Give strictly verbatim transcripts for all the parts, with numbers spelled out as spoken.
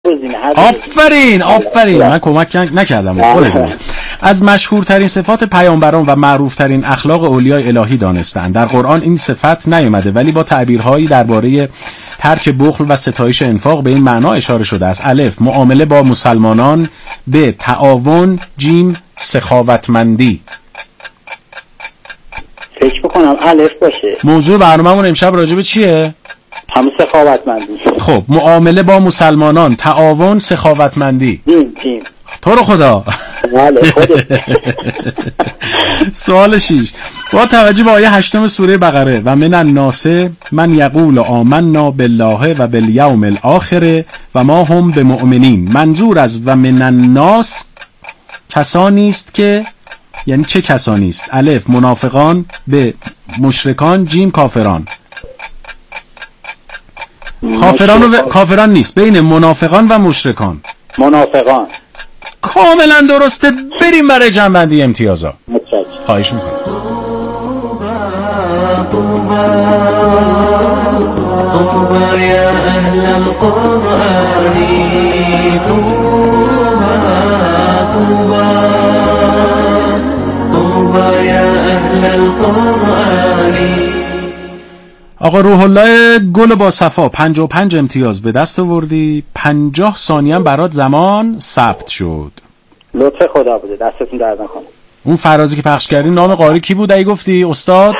گزینه. آفرین آفرین من کمک نکردم خودتون. از مشهورترین صفات پیامبران و معروفترین اخلاق اولیای الهی دانستند. در قرآن این صفت نیامده ولی با تعبیرهایی درباره ترک بخل و ستایش انفاق به این معنا اشاره شده است. الف معامله با مسلمانان، ب تعاون، جیم سخاوتمندی. فکر میکنم الف باشه. موضوع برنامه‌مون امشب راجع به چیه؟ هم سخاوتمندی. خب معامله با مسلمانان، تعاون، سخاوتمندی. جیم جیم. تو رو خدا. بله خودت. سوال شیش با توجه به آیه هشتم سوره بقره و من الناس من یقول آمنا بالله و بالیوم الاخر و ما هم بمؤمنین، منظور از و من الناس کسانی است که یعنی چه کسانی است؟ الف منافقان، ب مشرکان، جیم کافران. کافران و کافران نیست، بین منافقان و مشرکان. منافقان. کاملا درسته. بریم برای جنبندی امتیازا. خواهش میکنم. طوبى يا أهل القرآن طوبى طوبى طوبى يا أهل القرآن. آقا روح الله گل با صفا پنجاه و پنج امتیاز به دست آوردی. پنجاه ثانیه هم برات زمان ثبت شد. لطف خدا بوده، دستتون درد نکنه. اون فرازی که پخش کردی نام قاری کی بود ای گفتی استاد؟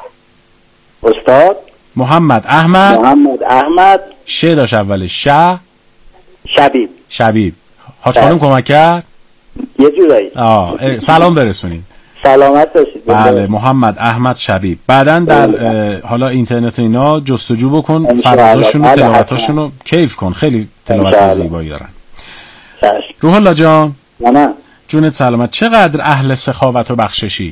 استاد محمد احمد. محمد احمد. ش داشت اولش. ش شبیب. شبیب. حاج خانم کمک کرد یه جورایی. آه سلام برسونید. سلامت باشید. بله محمد احمد شبیب. بعدن در حالا اینترنت و اینا جستجو بکن فرازاشون و تلاوتاشون رو کیف کن، خیلی تلاوت زیبایی دارن. روح الله جان نه جونت سلامت. چقدر اهل سخاوت و بخششی؟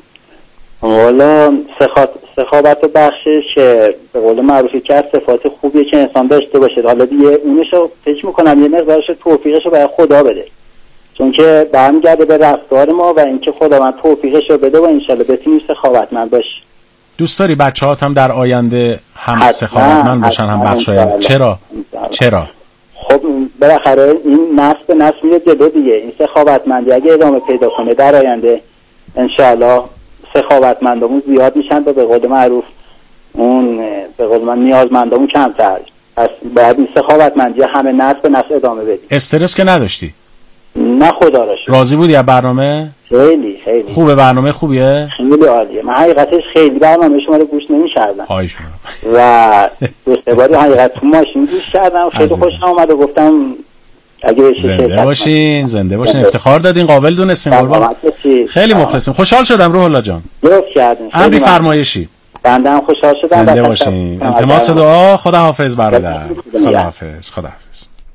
والا سخاوت سخاوت و بخشش به قول معروفی که از صفات خوبیه که انسان داشته باشه. حالا دیگه اونشو فکر میکنم یه مقدارش توفیقشو برای خدا بده، چون که برمیگرده به رفتار ما و اینکه خداوند توفیقشو بده و انشالله بتونیم سخاوتمند باشیم. دوست داری بچه‌هات هم در آینده هم سخاوتمند باشن هم بخشاینده؟ چرا؟ چرا؟ خب بالاخره این نسل به نسل میره جلو دیگه. این سخاوتمندی اگه ادامه پیدا کنه در آینده انشالله سخاوتمندامون زیاد میشن و به قول معروف اون به قول من نیازمندامون کمتر. پس باید این سخاوتمندی همه نسل به نسل ادامه بدیم. استرس که نداشتی؟ نه خدا را شکر. راضی بودی از برنامه؟ خیلی خیلی خوبه. برنامه خوبیه؟ خیلی عالیه. من حقیقتش خیلی برنامه شما رو گوش نمی‌کردم. خواهش می‌کنم. و دو سه بار حقیقت تو ماشین گوش کردم، خیلی خوشم اومد و گفتم اگه زنده باشین زنده باشین. افتخار دادین، قابل دونستین قربان. خیلی مخلصیم. خوشحال شدم روح الله جان. لطف کردین. امری فرمایشی. بنده هم خوشحال شدم. زنده باشین. التماس دعا. خدا حافظ برادر. خدا حافظ. خدا حافظ.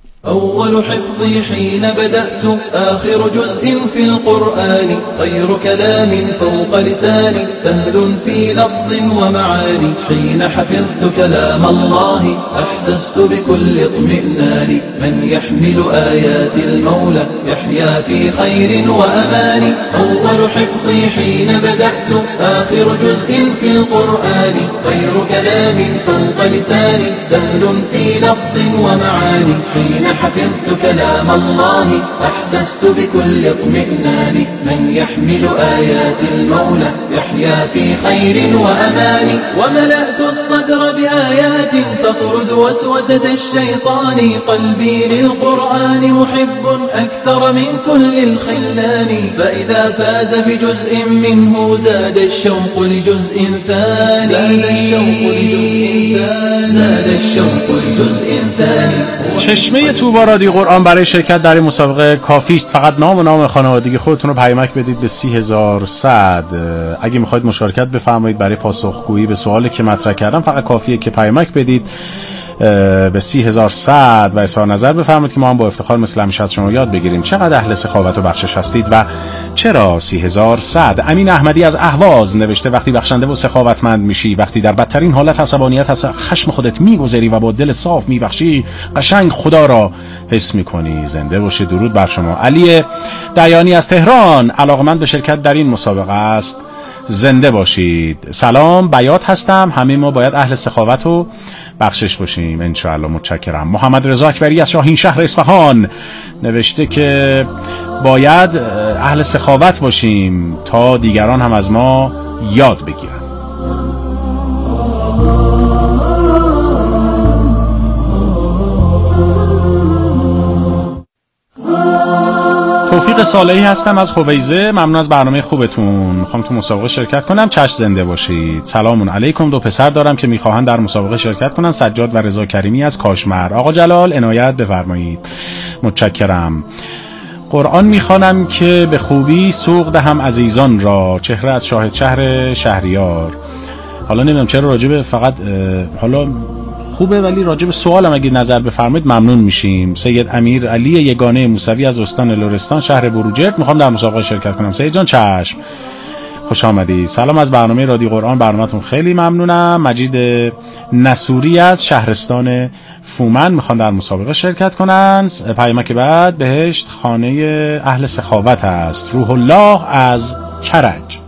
أول حفظي حين بدأت آخر جزء في القرآن خير كلام فوق لساني سهل في لفظ ومعاني حين حفظت كلام الله أحسست بكل اطمئنان من يحمل آيات المولى يحيا في خير وأمان أول حفظي حين بدأت آخر جزء في القرآن خير كلام فوق لساني سهل في لفظ ومعاني حين حفظت كلام الله أحسست بكل اطمئنان من يحمل آيات المولى يحيا في خير وأمان وملأت الصدر بآيات تطرد وسوسة الشيطان قلبي للقرآن محب أكثر من كل الخلان فإذا فاز بجزء منه زاد الشوق لجزء ثاني زاد الشوق لجزء ثاني زاد الشوق لجزء ثاني. چشمه طوبی رادیو قرآن برای شرکت در این مسابقه کافی است. فقط نام و نام خانوادگی خودتون رو پیامک بدید به سی هزار و صد. اگه میخواید مشارکت بفرمایید برای پاسخگویی به سوالی که مطرح کردم فقط کافیه که پیامک بدید به سی هزار و صد و اظهار نظر بفرمایید که ما هم با افتخار مثل همیشه از شما یاد بگیریم چقدر اهل سخاوت و بخشش هستید و چرا سی هزار و صد. امین احمدی از اهواز نوشته وقتی بخشنده و سخاوتمند میشی، وقتی در بدترین حالت عصبانیت از خشم خودت میگذری و با دل صاف میبخشی، قشنگ خدا را حس میکنی. زنده باشه. درود بر شما. علی دیانی از تهران علاقمند به شرکت در این مسابقه است. زنده باشید. سلام، بیات هستم. همه ما باید اهل سخاوت و بخشش باشیم انشاءالله. متشکرم. محمد رضا اکبری از شاهین شهر اصفهان نوشته که باید اهل سخاوت باشیم تا دیگران هم از ما یاد بگیرن. توفیق صالحی هستم از خویزه. ممنون از برنامه خوبتون. میخوام تو مسابقه شرکت کنم. چشم زنده باشید. سلام علیکم. دو پسر دارم که میخواهند در مسابقه شرکت کنن، سجاد و رضا کریمی از کاشمر. آقا جلال عنایت بفرمایید. متشکرم. قرآن میخوانم که به خوبی سوق دهم عزیزان را. چهره از شاهد شهر شهریار. حالا نمیدونم چرا راجب فقط حالا خوبه ولی راجب سوالم اگه نظر بفرمایید ممنون میشیم. سید امیر علی یگانه موسوی از استان لرستان شهر بروجرد میخوام در مسابقه شرکت کنم. سید جان چشم. خوش آمدید. سلام از برنامه رادیو قرآن. برنامه‌تون خیلی ممنونم. مجید نصوری از شهرستان فومن میخوان در مسابقه شرکت کنن. پیامک بعد بهشت خانه اهل سخاوت است. روح الله از کرج.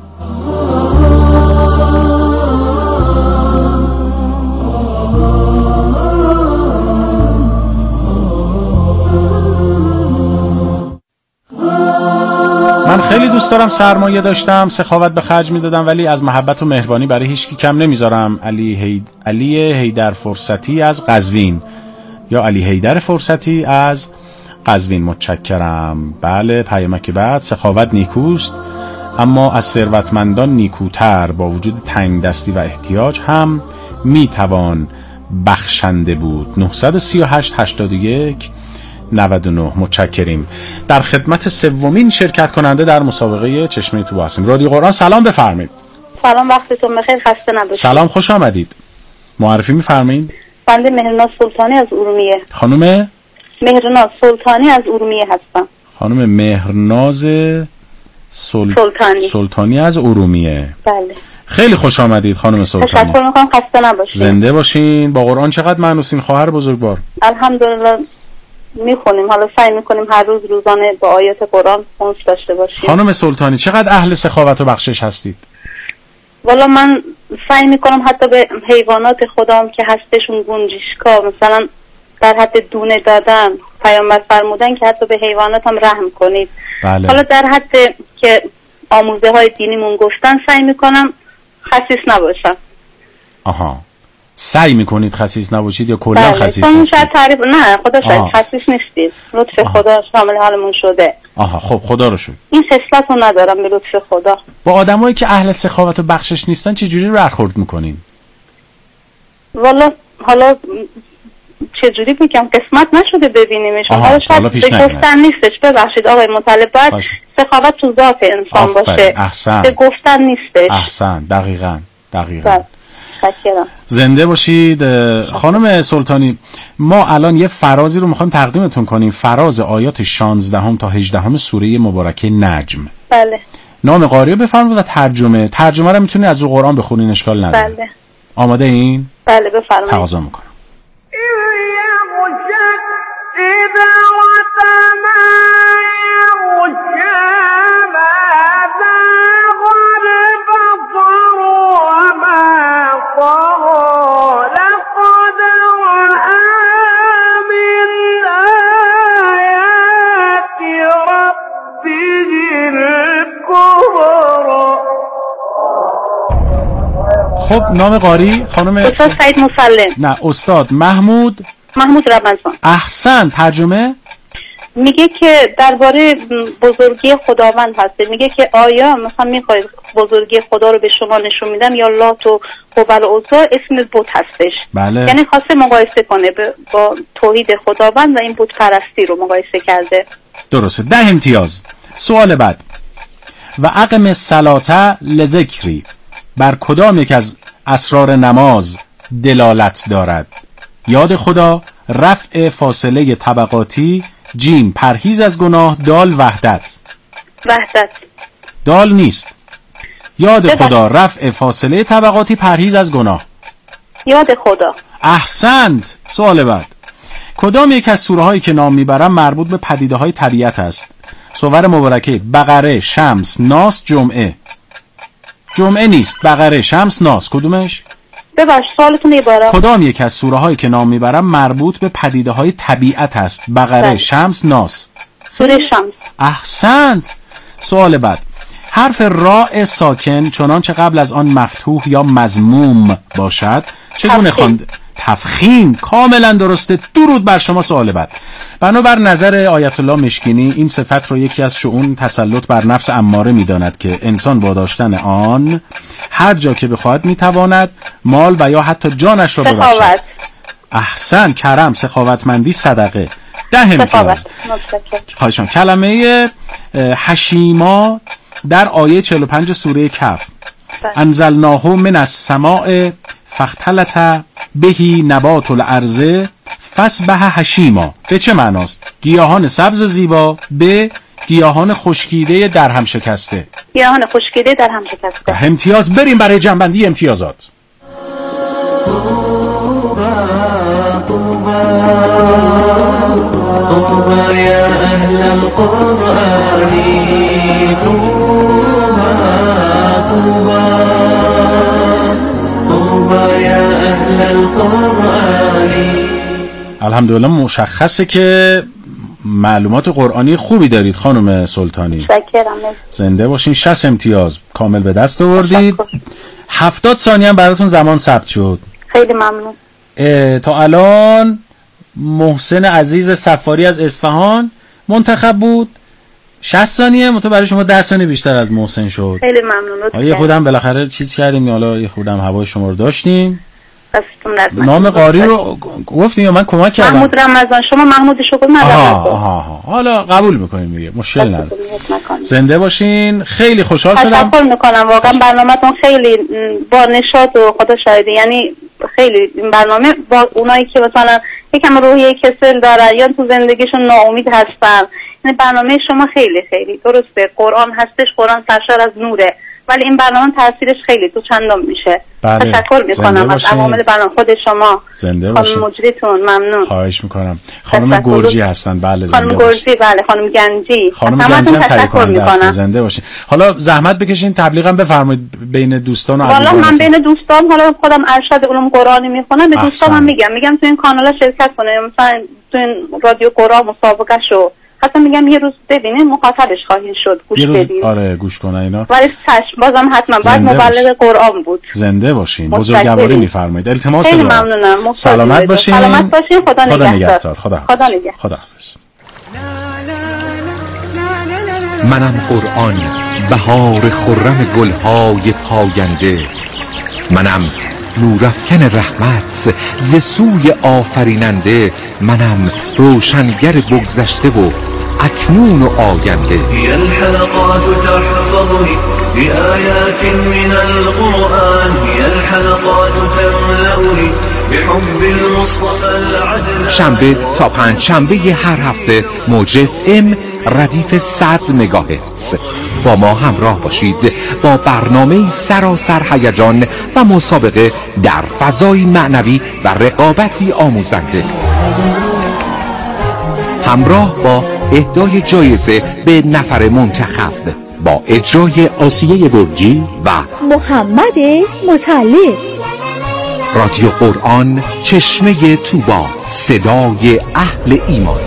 من خیلی دوست دارم سرمایه داشتم، سخاوت به خرج میدادم، ولی از محبت و مهربانی برای هیچ کی کم نمیذارم. علی هید... علی حیدر فرصتی از قزوین یا علی حیدر فرصتی از قزوین. متشکرم. بله پیامک بعد سخاوت نیکوست اما از ثروتمندان نیکوتر، با وجود تنگ دستی و احتیاج هم میتوان بخشنده بود. نه سه هشت هشتاد و یک نود و نه. متشکریم. در خدمت سومین شرکت کننده در مسابقه چشمه طوبا هستیم. رادیو قرآن سلام بفرمایید. سلام وقتتون بخیر. خسته نباشید. سلام خوش آمدید. معرفی می‌فرمایید؟ بنده مهرناز سلطانی از ارومیه. خانم مهرناز سلطانی از ارومیه هستم. خانم مهرناز سل... سلطانی سلطانی از ارومیه. بله. خیلی خوش آمدید خانم سلطانی. تشکر می‌کنم. خسته نباشید. زنده باشین. با قرآن چقدر مانوسین خواهر بزرگوار؟ الحمدلله میخونیم. حالا سعی میکنیم هر روز روزانه با آیات قرآن انس داشته باشیم. خانم سلطانی چقدر اهل سخاوت و بخشش هستید؟ والا من سعی میکنم حتی به حیوانات خودم که هستشون گنجشکا مثلا در حد دونه دادن، پیامبر فرمودن که حتی به حیوانات هم رحم کنید. بله. حالا در حد که آموزه های دینیمون گفتن سعی میکنم خسیس نباشم. آها. سعی میکنید خسیس نباشید یا کلا بله. خسیس نیستید؟ تعریف نه خدا شاید خسیس نیستید. لطف آها. خدا شامل حالمون شده. آها خب خدا رو شکر. این خصلت رو ندارم به لطف خدا. با آدمایی که اهل سخاوت و بخشش نیستن چه جوری برخورد میکنین؟ والا حالا چه جوری میگم قسمت نشده ببینیمش. حالا شاید به گفتن نیستش. ببخشید آقای مطلب باید سخاوت تو ذات انسان باشه. احسن. به گفتن نیستش. احسن. دقیقاً دقیقاً. بله. زنده باشید. خانم سلطانی ما الان یه فرازی رو میخوایم تقدیمتون کنیم، فراز آیات شانزدهم تا هجدهم سوره مبارکه نجم. بله. نام قاری رو بفرمایید و ترجمه ترجمه رو میتونید از رو قرآن بخونین اشکال نداره. بله. آماده این؟ بله بفرمایید. تقاضا میکنم. خب نام قاری خانم استاد سعید مسلم. نه استاد محمود محمود رمضان. احسن. ترجمه میگه که درباره بزرگی خداوند هست. میگه که آیا مثلا میخواید بزرگی خدا رو به شما نشون میدم یا لات و هبل و عزا اسم بت هستش. بله. یعنی خواسته مقایسه کنه با توحید خداوند و این بت پرستی رو مقایسه کرده. درسته. ده امتیاز. سوال بعد. و اقم الصلاة لذکری بر کدام یک از اسرار نماز دلالت دارد؟ یاد خدا، رفع فاصله طبقاتی، جیم پرهیز از گناه، دال وحدت. وحدت. دال نیست. یاد خدا، رفع فاصله طبقاتی، پرهیز از گناه. یاد خدا. احسنت. سوال بعد. کدام یک از سوره هایی که نام میبرم مربوط به پدیده های طبیعت است؟ سوره مبارکه بقره، شمس، ناس، جمعه. جمعه نیست. بقره، شمس، ناس. کدومش؟ ببخشید سوالتون یه بار. کدام یک از سوره هایی که نام میبرم مربوط به پدیده های طبیعت است؟ بقره، شمس، ناس. سوره شمس. احسنت. سوال بعد، حرف راء ساکن چنانچه قبل از آن مفتوح یا مضموم باشد چگونه خواند؟ تفخیم. کاملا درسته. درود بر شما. سوال بعد، بنابر نظر آیت الله مشکینی این صفت رو یکی از شؤون تسلط بر نفس اماره می‌داند که انسان با داشتن آن هر جا که بخواهد میتواند مال و یا حتی جانش را ببخشد. احسن. کرم، سخاوتمندی، صدقه. ده امتیاز. خواهش می‌کنم. کلمه حشیما در آیه چهل و پنج سوره کهف، انزلناه من السماء فاختلط بهی نبات الارض فاصبح حشیما. به چه معناست؟ گیاهان سبز زیبا، به گیاهان خشکیده در هم شکسته. گیاهان خشکیده در هم شکسته. امتیاز. بریم برای جنبندی امتیازات. طوبى يا أهل القرآن طوبى طوبى طوبى يا أهل القرآن. الحمدلله مشخصه که معلومات قرآنی خوبی دارید خانم سلطانی. شکرم. زنده باشین. شصت امتیاز کامل به دست آوردید. هفتاد ثانیه هم براتون زمان ثبت شد. خیلی ممنون. تا الان محسن عزیز صفاری از اصفهان منتخب بود. شصت ثانیه متو برای شما ده ثانیه بیشتر از محسن شد. خیلی ممنون. یه خودم بالاخره چیز کردیم، حالا یه خودم هوای شما رو داشتیم. نام قاری رو گفتیم یا من کمک کردم؟ محمود رمضان. شما محمود شکر من. آها آها حالا قبول میکنیم دیگه، مشکل نداره. زنده باشین. خیلی خوشحال شدم. تشکر میکنم. واقعا برنامه‌تون خیلی با نشاط و خدا شاهده، یعنی خیلی این برنامه با اونایی که مثلا یکم روحیه کسل دارن یا تو زندگیشون ناامید هستن، یعنی برنامه شما خیلی خیلی درسته. قرآن هستش، قرآن سرشار از نوره، ولی این برنامه تاثیرش خیلی تو چندم میشه. بله. تشکر میکنم از عوامل برنامه خود شما. زنده باشید. خانم مجریتون ممنون. خواهش میکنم. خانم گرجی هستن. بله زنده خانم گرجی. بله خانم گنجی. خانم گنجی هم تهیه کننده هستن. زنده باشید. حالا زحمت بکشین تبلیغم بفرمایید بین دوستان و عزیزانتون. والا من بین دوستان، حالا خودم ارشد علوم قرآنی میخونم، به دوستانم میگم میگم تو این کانال شرکت کنه، مثلا تو این رادیو قرآن مسابقه شو، حتی میگم یه روز ببینین مخاطبش خواهید شد، گوش بدین. آره گوش کنه اینا. ولی چشم بازم حتما بعد مبلغ قرآن بود. زنده باشین. بزرگواری میفرمایید. التماس خیلی ممنونم. سلامت باشین. سلامت باشین. خدا, خدا نگهدار. خدا خدا نگهدار. خدا حافظ. منم قرآن، بهار خرم گلهای پاینده. منم نورافکن رحمت ز سوی آفریننده. منم روشنگر بگذشته و اکنون و آینده. هي الحلقات تحفظني بآيات من القرآن. هي الحلقات تملأني بحب المصطفى العدنان. شنبه تا پنج شنبه هر هفته موج اف ام ردیف صد مگاهرتز. با ما همراه باشید با برنامه سراسر هیجان و مسابقه در فضای معنوی و رقابتی آموزنده، همراه با اهدای جایزه به نفر منتخب، با اجرای آسیه گرجی و محمد مطلب. رادیو قرآن، چشمه طوبی، صدای اهل ایمان.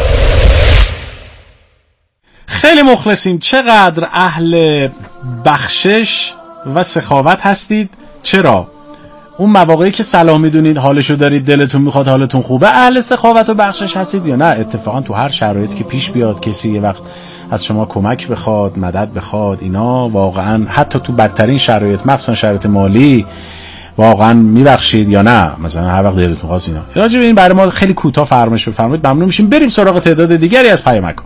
خیلی مخلصیم. چقدر اهل بخشش و سخاوت هستید. چرا؟ اون مواقعی که صلاح میدونید، حالشو دارید، دلتون میخواد، حالتون خوبه، اهل سخاوت و بخشش هستید یا نه؟ اتفاقا تو هر شرایطی که پیش بیاد کسی یه وقت از شما کمک بخواد، مدد بخواد، اینا واقعا حتی تو بدترین شرایط، مخصوصا شرایط مالی، واقعا میبخشید یا نه؟ مثلا هر وقت دلتون خواست اینا. راجع به این برای ما خیلی کوتاه فرمایش بفرمایید، ممنون میشیم. بریم سراغ تعداد دیگری از پیامک‌ها.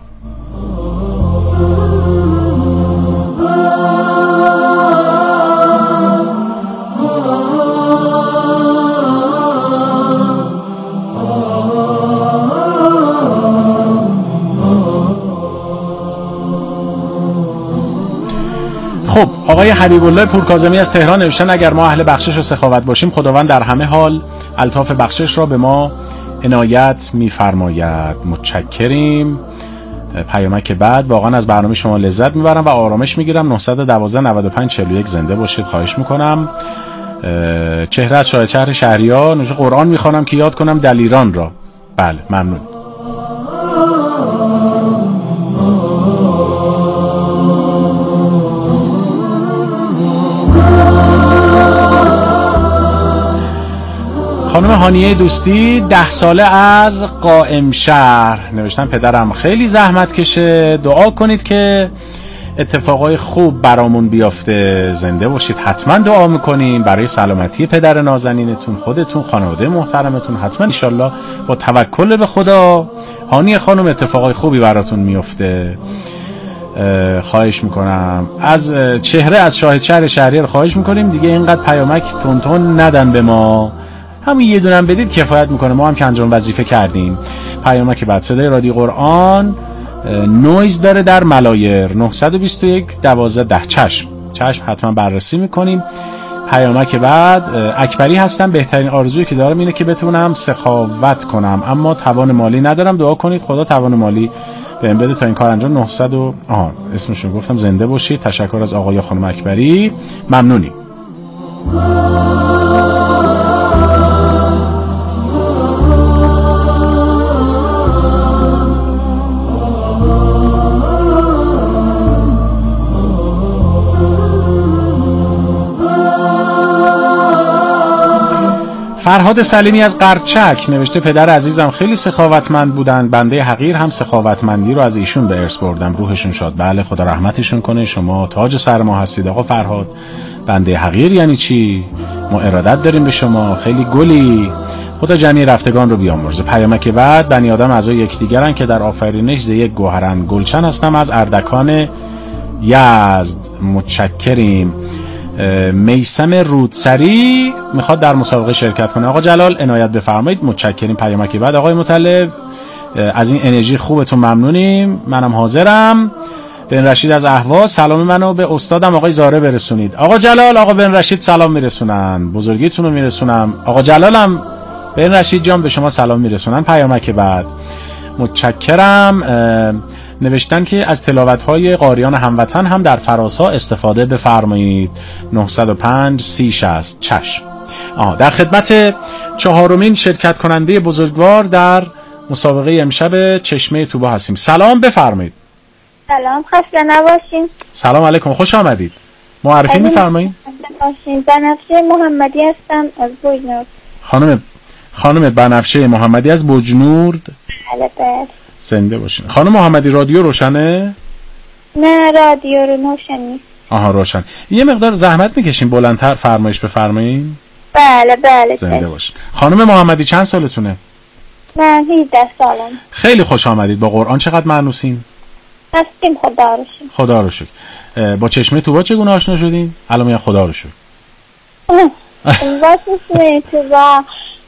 خب آقای حبیب الله پورکاظمی از تهران نوشتن اگر ما اهل بخشش و سخاوت باشیم، خداوند در همه حال الطاف بخشش را به ما عنایت می‌فرماید. متشکریم. پیامک بعد، واقعا از برنامه شما لذت میبرم و آرامش میگیرم. نه یک دو نود و پنج چهل و یک زنده باشید. خواهش میکنم. چهره از شاهد شهر شهریار نوشته قرآن میخوانم که یاد کنم دلیران را. بله ممنون. خانم هانیه دوستی ده ساله از قائم شهر نوشتن پدرم خیلی زحمت کشه، دعا کنید که اتفاقای خوب برامون بیافته. زنده باشید. حتما دعا میکنیم برای سلامتی پدر نازنینتون، خودتون، خانواده محترمتون. حتما انشالله با توکل به خدا هانیه خانم اتفاقای خوبی براتون میافته. خواهش میکنم از چهره از شاهد شهر شهریار خواهش میکنیم دیگه اینقدر پیامک تونتون ندن به ما، همین یه دونم بدید کفایت میکنه. ما هم که انجام وظیفه کردیم. پیامک بعد صدای رادیو قرآن نویز داره در ملایر نه دو یک دوازده ده. چشم چشم حتما بررسی میکنیم. پیامک بعد اکبری هستم، بهترین آرزویی که دارم اینه که بتونم سخاوت کنم اما توان مالی ندارم، دعا کنید خدا توان مالی بهم بده تا این کار انجام. نه صد و آها اسمشون گفتم. زنده باشید. تشکر از آقای خانم اکبری، ممنونی. فرهاد سلیمی از قرچک نوشته پدر عزیزم خیلی سخاوتمند بودن، بنده حقیر هم سخاوتمندی رو از ایشون به ارث بردم، روحشون شاد. بله خدا رحمتشون کنه، شما تاج سر ما هستید آقا فرهاد. بنده حقیر یعنی چی؟ ما ارادت داریم به شما، خیلی گلی. خدا جمعی رفتگان رو بیامرزه. پیامک بعد بنی آدم اعضای یکدیگرن که در آفرینش ز یک گوهرن. گلچن هستم از اردکان یزد، متشکریم. میثم رودسری میخواد در مسابقه شرکت کنه. آقا جلال عنایت بفرمایید. متشکریم. پیامکی بعد آقای مطلب از این انرژی خوبتون ممنونیم، منم حاضرم. بن رشید از اهواز سلام منو به استادم آقای زاره برسونید. آقا جلال آقا بن رشید سلام میرسونن، بزرگیتون رو میرسونم. آقا جلالم بن رشید جان به شما سلام میرسونن. پیامک بعد متشکرم. نوشتن که از تلاوت‌های قاریان هموطن هم در فراسا استفاده بفرمایید. نه صفر پنج سی شصت. چشم. آه در خدمت چهارمین شرکت کننده بزرگوار در مسابقه امشب چشمه طوبا هستیم. سلام بفرمایید. سلام، خسته نباشین. سلام علیکم، خوش آمدید. معرفی می‌فرمایید؟ بنفشه محمدی هستم از بوجنورد. خانم خانم بنفشه محمدی از بوجنورد. بله بله. زنده باشین. خانم محمدی رادیو روشنه؟ نه رادیو رو روشن نیست. آها روشن. یه مقدار زحمت میکشین بلندتر فرمایش بفرمایین. بله بله. زنده باشین. خانم محمدی چند سالتونه؟ من هجده سالم. خیلی خوش آمدید. با قرآن چقدر مانوسین؟ هستیم خدا رو شکر. خدا رو شکر. با چشمه طوبا چگونه آشنا شدین؟ الان میگم خدا رو شکر. با چشمه طوبا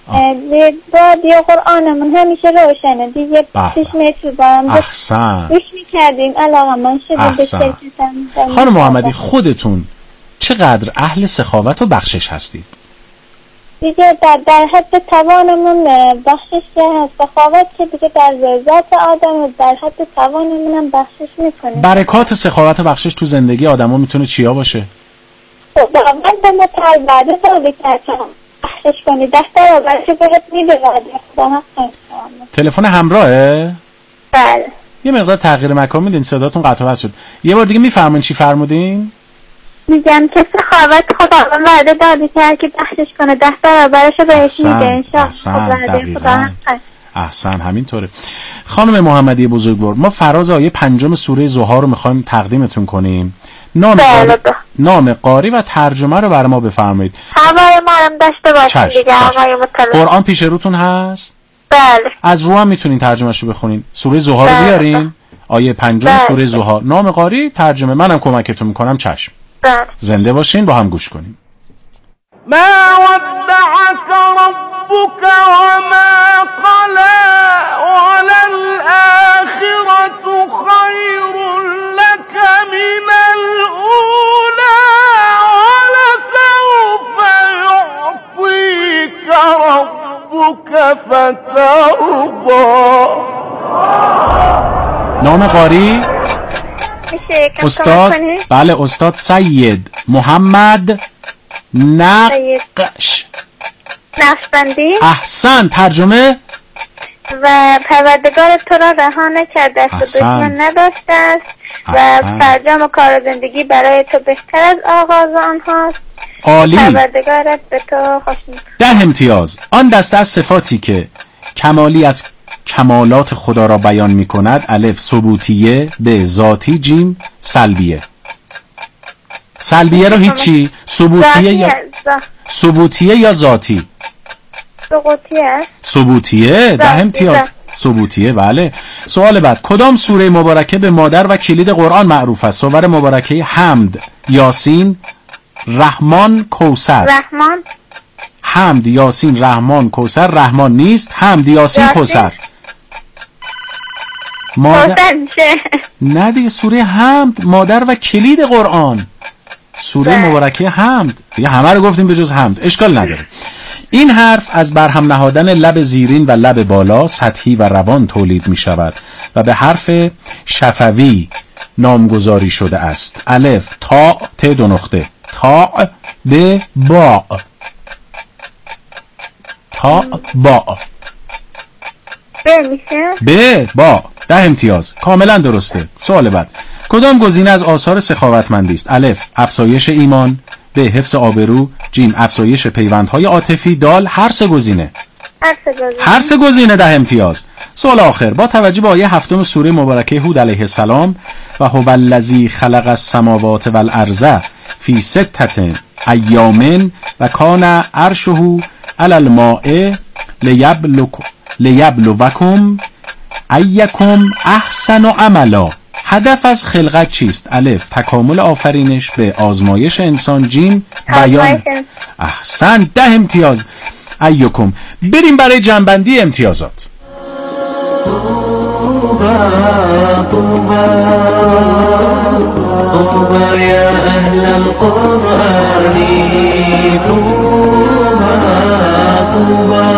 رادیو قرآنمون همیشه روشنه دیگه. چشمه طوبا هم احسن گوش میکردیم، علاقه من شده به شرکتم. خانم محمدی خودتون چقدر اهل سخاوت و بخشش هستید؟ دیگه در, در حد توانمون بخشش که هست، سخاوت که دیگه در ذات آدم و در حد توانمون هم بخشش میکنیم. برکات سخاوت و بخشش تو زندگی آدم ها میتونه چیا باشه؟ خب من به ما تلباده داده کردم بخشش کنی دفتر آورش بهت میده خدا حق. تلفن همراهه؟ بله. یه مقدار تغییر مکان میدین، صداتون قطع شد. یه بار دیگه میفرمایید چی فرمودین؟ میگم که سخاوت خدا وعده داده کرد که بخشش کنه دفتر آورش بهش میده انشاءالله. احسن دقیقاً. احسن همینطوره. خانم محمدی بزرگوار، ما فراز آیه پنجم سوره زها رو میخوایم تقدیمتون کنیم. نام قاری نام قاری و ترجمه رو برای ما بفرمایید. هوای ما هم داشته باشید دیگه آقای مطلب. قرآن پیش روتون هست؟ بله. از رو هم میتونین ترجمه‌شو بخونین. سوره زها رو بیارین. آیه پنجم سوره زها، نام قاری، ترجمه. منم کمکتون میکنم. چشم. بله. زنده باشین، با هم گوش کنیم. ما ودعك ربك وما قلى وللآخرة خير لك من الأولى ولسوف يعطيك ربك فترضى. نام قاری استاد بله استاد سید محمد نقش. نقشبندی. احسن. ترجمه؟ و پروردگار تو را رها نکرده است و دشمن نداشته است و فرجام و کار زندگی برای تو بهتر از آغاز آنهاست. عالی. پروردگارت به تو خوش می‌کند. ده امتیاز. آن دسته از صفاتی که کمالی از کمالات خدا را بیان می کند: الف ثبوتیه، ب ذاتی، جیم سلبیه. سلبیه رو هیچی؟ ثبوتیه یا ثبوتیه یا ذاتی؟ ثبوتیه. ثبوتیه. ده امتیاز. ثبوتیه. بله. سوال بعد: کدام سوره مبارکه به مادر و کلید قرآن معروف است؟ سوره مبارکه حمد، یاسین، رحمان، کوثر. رحمان. حمد، یاسین، رحمان، کوثر. رحمان نیست. حمد، یاسین، کوثر. مادر نه دیگه، سوره حمد مادر و کلید قرآن. سوره مبارکه حمد دیگه همه رو گفتیم به جز حمد. اشکال نداره. این حرف از برهم نهادن لب زیرین و لب بالا سطحی و روان تولید می شود و به حرف شفوی نامگذاری شده است. الف تا ت دو نقطه تا ب با تا با ب میشه ب با. ده امتیاز. کاملا درسته. سوال بعد: کدام گزینه از آثار سخاوتمندی است؟ الف افزایش ایمان، ب حفظ آبرو، جیم افزایش پیوندهای عاطفی، دال هر سه گزینه. هر سه گزینه. هر سه گزینه. ده امتیاز. سوال آخر: با توجه به آیه هفتم سوره مبارکه هود علیه السلام و هو الذی خلق السماوات والارض فی ستة ایام و کان عرشه علی الماء لیبلوکم ایکم احسن عملا. هدف از خلقت چیست؟ الف تکامل آفرینش، به آزمایش انسان، جیم بیان. احسن. ده امتیاز. ایکم. بریم برای جنبندی امتیازات. طوبى يا أهل القرآن طوبى طوبى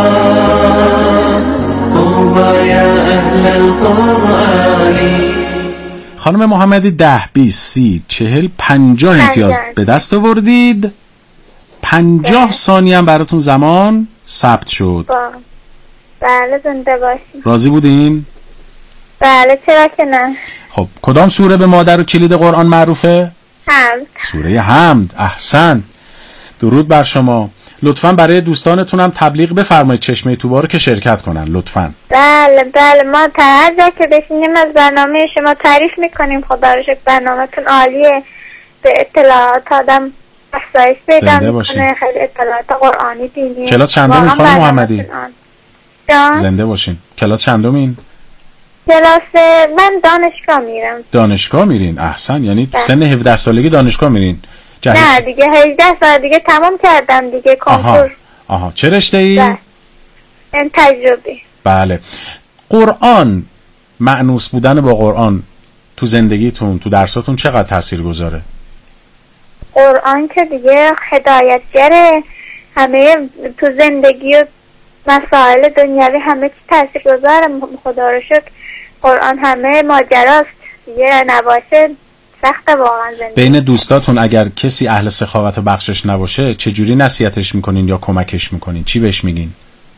طوبى يا أهل القرآن. خانم محمدی ده بیست سی چهل پنجاه امتیاز به دست آوردید. پنجاه ثانیه هم براتون زمان ثبت شد. بله زنده باشید. راضی بودین؟ بله چرا که نه. خب کدام سوره به مادر و کلید قرآن معروفه؟ حمد. سوره حمد. احسن. درود بر شما. لطفاً برای دوستانتونم تبلیغ بفرمایید چشمه طوبا رو که شرکت کنن لطفاً. بله بله ما تا هر جا که بشینیم از برنامه شما تعریف میکنیم. خدا رو شکر برنامه‌تون عالیه. به اطلاعات آدم افزایش پیدا میکنه. خیلی اطلاعات قرآنی دینی. کلاس چندمین خانم محمدی؟ زنده باشین. کلاس چندمین؟ کلاس من دانشگاه میرم. دانشگاه میرین؟ احسن. یعنی تو سن هفده سالگی دانشگاه میرین؟ جهش... نه دیگه هجده سال دیگه تمام کردم دیگه کنکور. آها. آها چه رشته ای؟ این تجربی. بله. قرآن، مأنوس بودن با قرآن تو زندگیتون تو درساتون چقدر تأثیر گذاره؟ قرآن که دیگه هدایتگره همه تو زندگی و مسائل دنیوی همه چی تأثیر گذاره. خدا رو شکر قرآن همه ماجراست دیگه نباشه سخته واقعا زندگی. بین دوستاتون اگر کسی اهل سخاوت و بخشش نباشه چجوری نصیحتش میکنین یا کمکش میکنین؟ چی بهش میگین؟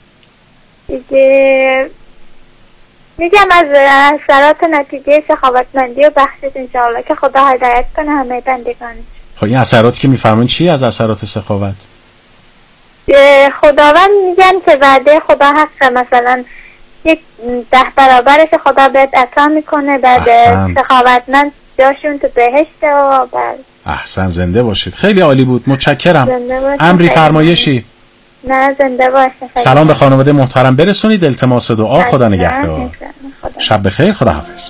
دیگه میگم از اثرات نتیجه سخاوتمندی و بخشش انشاءالله که خدا هدایت کنه همه بندگانش. خب این اثراتی که میفرمایین چی از اثرات سخاوت؟ خداوند میگن که وعده خدا حقه، مثلا یک ده برابرش خدا بهت عطا میکنه. بعد سخاوتمند جاشون تو بهشته و بعد. احسن. زنده باشید. خیلی عالی بود. متشکرم. امری فرمایشی؟ نه زنده باشه. سلام به خانواده محترم برسونید. التماس دعا. خدا نگهدار. شب بخیر. خدا حافظ.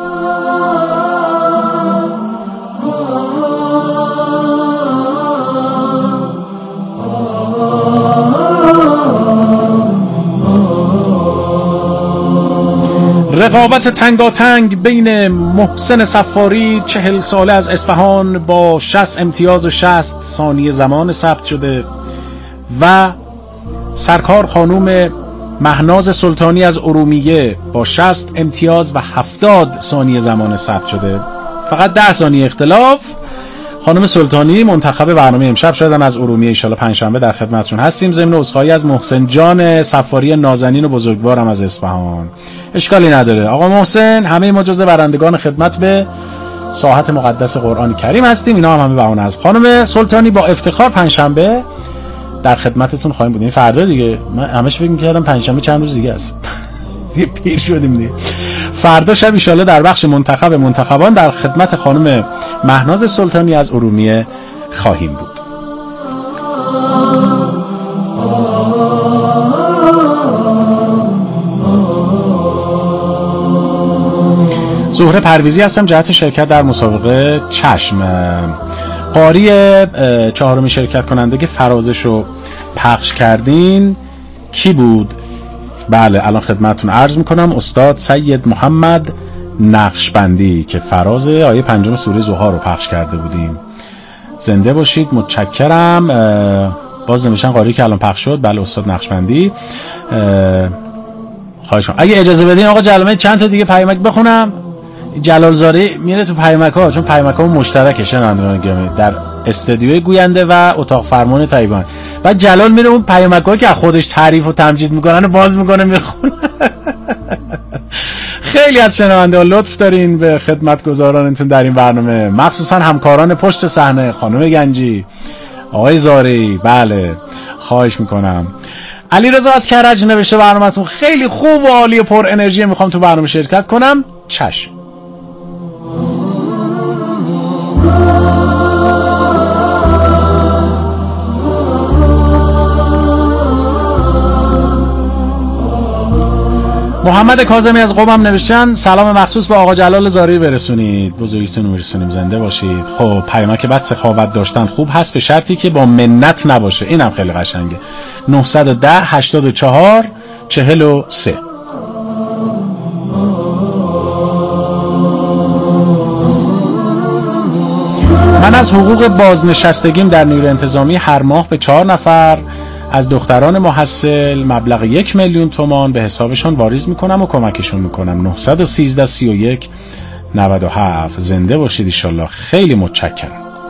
رقابت تنگاتنگ بین محسن صفاری چهل ساله از اصفهان با شصت امتیاز و شصت ثانیه زمان ثبت شده و سرکار خانوم مهناز سلطانی از ارومیه با شصت امتیاز و هفتاد ثانیه زمان ثبت شده. فقط ده ثانیه اختلاف. خانم سلطانی منتخب برنامه امشب شدن از ارومیه، ان شاءالله پنجشنبه در خدمتتون هستیم. ضمن عذرخواهی از محسن جان صفاری نازنین و بزرگوارم از اصفهان. اشکالی نداره آقا محسن، همه ما جزء برندگان خدمت به ساحت مقدس قرآن کریم هستیم، اینا هم همه بهونه از خانم سلطانی. با افتخار پنجشنبه در خدمتتون خواهیم بود. این فردا دیگه، من همش فکر می‌کردم پنجشنبه چند روز دیگه است. دیگه پیر شدیم دیگه. فردا شب ان شاءالله در بخش منتخب منتخبان در خدمت خانم مهناز سلطانی از ارومیه خواهیم بود. زهره پرویزی هستم جهت شرکت در مسابقه چشم. قاری چهارمی شرکت کننده که فرازشو پخش کردین کی بود؟ بله الان خدمتتون عرض میکنم، استاد سید محمد نقشبندی که فراز آیه پنجم سوره زوحا رو پخش کرده بودیم. زنده باشید، متشکرم. باز نمیشن قاری که الان پخش شد. بله استاد نقشبندی، خواهش می‌کنم اگه اجازه بدین آقا جلمه چند تا دیگه پیامک بخونم. جلال زاری میره تو پیامک ها، چون پیامک ها مشترکه شنوندگان گرامی در استودیوی گوینده و اتاق فرمان تایوان. بعد جلال میره اون پیامک ها که خودش تعریف و تمجید میکنن باز میکنه میخونه. خیلی از شنونده ها لطف دارین به خدمتگزارانتون در این برنامه، مخصوصا همکاران پشت صحنه، خانم گنجی، آقای زاری. بله خواهش میکنم. علی رضا از کرج نوشته برنامه‌تون خیلی خوب و عالی و پر انرژی، میخوام تو برنامه شرکت کنم. چشم. محمد کاظمی از قم هم نوشتن سلام مخصوص به آقا جلال زاری برسونید، بزرگیتون رو میرسونیم، زنده باشید. خب پیامک بعد سخاوت داشتن خوب هست به شرطی که با منت نباشه، اینم خیلی قشنگه. نه یک صفر هشتاد و چهار چهل و سه. من از حقوق بازنشستگیم در نیروی انتظامی هر ماه به چهار نفر از دختران محصل مبلغ یک میلیون تومان به حسابشون واریز میکنم و کمکشون میکنم. نه یک سه سی و یک نود و هفت. زنده باشید انشالله. خیلی متشکرم.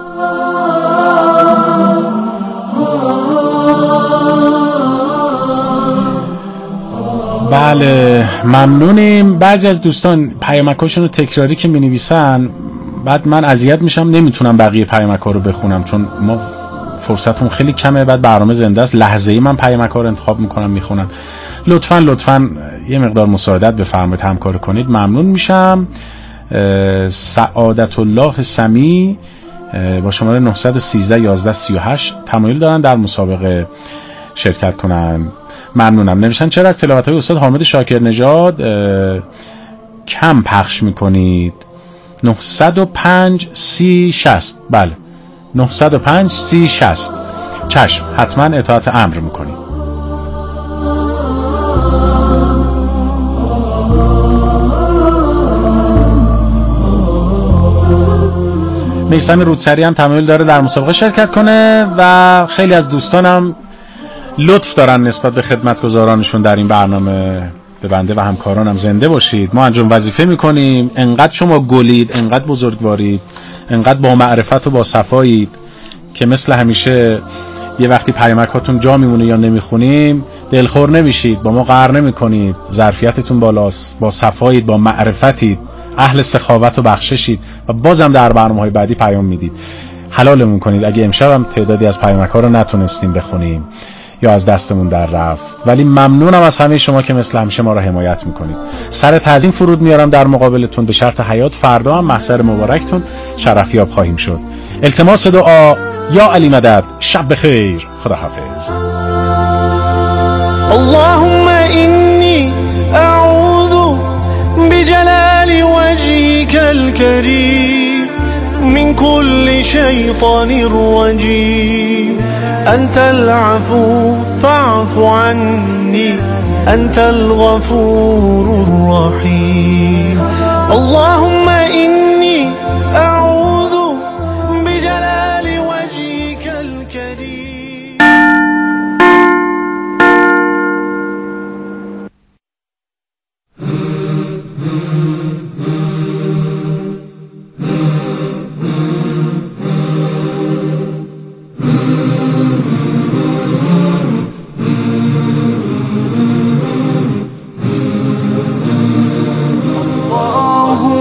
بله ممنونیم. بعضی از دوستان پیامکاشون رو تکراری که مینویسن بعد من اذیت میشم، نمیتونم بقیه پیامک‌ها رو بخونم چون ما فرصتمون خیلی کمه، بعد برنامه زنده است، لحظه‌ای من پیامک‌ها رو انتخاب میکنم میخونم. لطفاً لطفاً یه مقدار مساعدت بفرمایید، همکاری کنید، ممنون میشم. سعادت الله سمی با شماره نه یک سه یازده سی و هشت تمایل دارن در مسابقه شرکت کنن. ممنونم. نوشتن چرا از تلاوت‌های استاد حامد شاکر نژاد کم پخش میکنید؟ نه صفر پنج سی شصت. بله نه صفر پنج سی شصت. چشم، حتما اطاعت امر میکنید. میثم رودسری هم تمایل داره در مسابقه شرکت کنه و خیلی از دوستانم لطف دارن نسبت به خدمتگزارانشون در این برنامه. به بنده و همکارانم زنده باشید. ما انجام وظیفه میکنیم، انقدر شما گلید، انقدر بزرگوارید، انقدر با معرفت و با صفایید که مثل همیشه یه وقتی پیامکاتون جا میمونه یا نمیخونیم دلخور نمیشید، با ما قهر نمیکنید، ظرفیتتون بالاست، با صفایید، با معرفتید، اهل سخاوت و بخششید و بازم در برنامه‌های بعدی پیام میدید. حلالمون کنید اگه امشب هم تعدادی از پیامک‌ها رو نتونستیم بخونیم یا از دستمون در رفت، ولی ممنونم از همه شما که مثل همیشه ما را حمایت میکنید. سر تعظیم فرود میارم در مقابلتون به شرط حیات. فردا هم محضر مبارکتون شرفیاب خواهیم شد. التماس دعا یا علی مدد. شب بخیر. خدا حافظ. اللهم إني أعوذ بجلال وجهك الكريم من كل شيطان رجيم. أنت العفو فاعف عني، أنت الغفور الرحيم.